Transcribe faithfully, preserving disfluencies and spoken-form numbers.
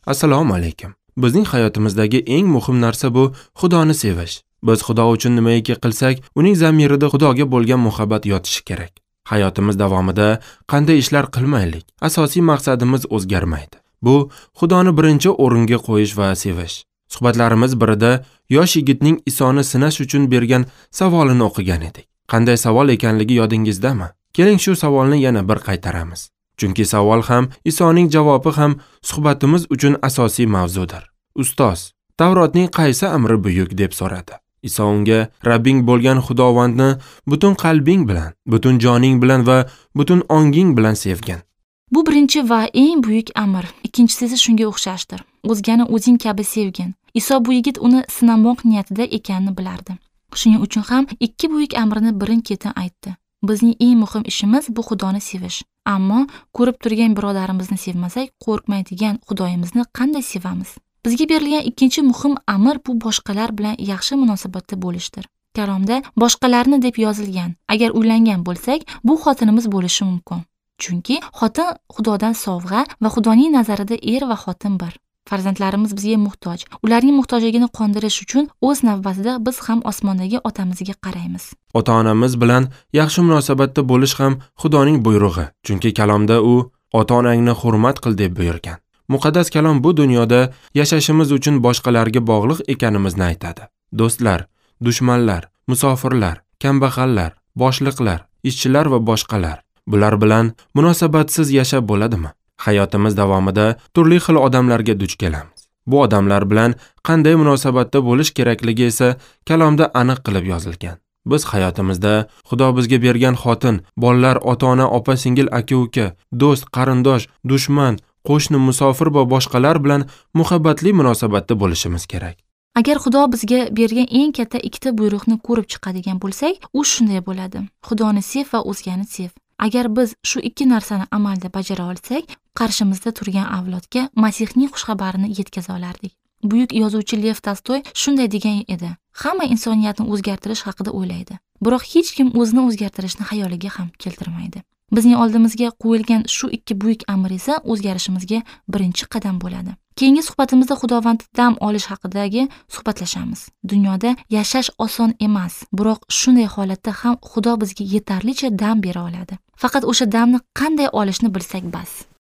Assalomu alaykum. Bizning hayotimizdagi eng muhim narsa bu Xudoni sevish. Biz Xudo uchun nimaiki qilsak, uning zamirida Xudoga bo'lgan muhabbat yotishi kerak. Hayotimiz davomida qanday ishlar qilmaylik, asosiy maqsadimiz o'zgarmaydi. Bu Xudoni birinchi o'ringa qo'yish va sevish. Suhbatlarimiz birida yosh yigitning Isoni sinash uchun bergan savolini o'qigan edik. Qanday savol ekanligi yodingizdami? Keling shu savolni yana bir qaytaramiz. Chunki savol ham, Isoning javobi ham suhbatimiz uchun asosiy mavzudir. Ustoz, Tavrotning qaysi amri buyuk deb so'radi. Iso unga Rabbing bo'lgan Xudovandni butun qalbing bilan, butun joning bilan va butun onging bilan sevgin. Bu birinchi va eng buyuk amr. Ikkinchisi esa shunga o'xshashdir. O'zgani o'zing kabi sevgin. Iso bu yigit uni sinamoq niyatida ekanini bilardi. Shuning uchun ham ikki buyuk amrni birin-ketin aytdi. Bizning eng muhim ishimiz bu Xudoni sevish. Ammo ko'rib turgan birodarimizni sevmasak, qo'rqmaydigan Xudoyimizni qanday sevamiz? Bizga berilgan ikkinchi muhim amr bu boshqalar bilan yaxshi munosabatda bo'lishdir. Kalomda boshqalarni deb yozilgan. Agar uylangan bo'lsak, bu xotinimiz bo'lishi mumkin. Chunki xotin Xudodan sovg'a va Xudoning nazarida er va xotin bir. Farzandlarimiz bizga muhtoj. Ularning muhtojligini qondirish uchun o'z navbatida biz ham osmondagi otamizga qaraymiz. Ota-onamiz bilan yaxshi munosabatda bo'lish ham Xudoning buyrug'i. Chunki kalomda u ota-onangni hurmat qil deb buyurgan. Muqaddas kalom bu dunyoda yashashimiz uchun boshqalarga bog'liq ekanimizni aytadi. Do'stlar, dushmanlar, musofirlar, kambag'allar, boshliqlar, ishchilar va boshqalar. Bular bilan munosabatsiz yashab bo'ladimi? Hayotimiz davomida turli xil odamlarga duch kelamiz. Bu odamlar bilan qanday munosabatda bo'lish kerakligi esa kalomda aniq qilib yozilgan. Biz hayotimizda Xudo bizga bergan xotin, bolalar, ota-ona, opa-singil, aka-uka, do'st, qarindosh, dushman, qo'shni, musofir va boshqalar bilan muhabbatli munosabatda bo'lishimiz kerak. Agar Xudo bizga bergan eng katta ikkita buyruqni ko'rib chiqadigan bo'lsak, u shunday bo'ladi. Xudoni sev va o'zgani sev. Agar biz shu ikki narsani amalda bajara olsak, qarshimizda turgan avlodga Masihning xushxabarini yetkaza olardik. Buyuk yozuvchi Lev Tolstoy shunday degan edi: hamma insoniyatni o'zgartirish haqida o'ylaydi, biroq hech kim o'zini o'zgartirishni xayoliga ham keltirmaydi. Bizning oldimizga qo'yilgan shu ikki buyuk amr esa o'zgarishimizga birinchi qadam bo'ladi. Keyingi suhbatimizda Xudovanddan dam olish haqidagi suhbatlashamiz. Dunyoda yashash oson emas, biroq shunday holatda ham Xudo bizga yetarlicha dam bera oladi. Faqat o'sha damni qanday olishni bilsak bas.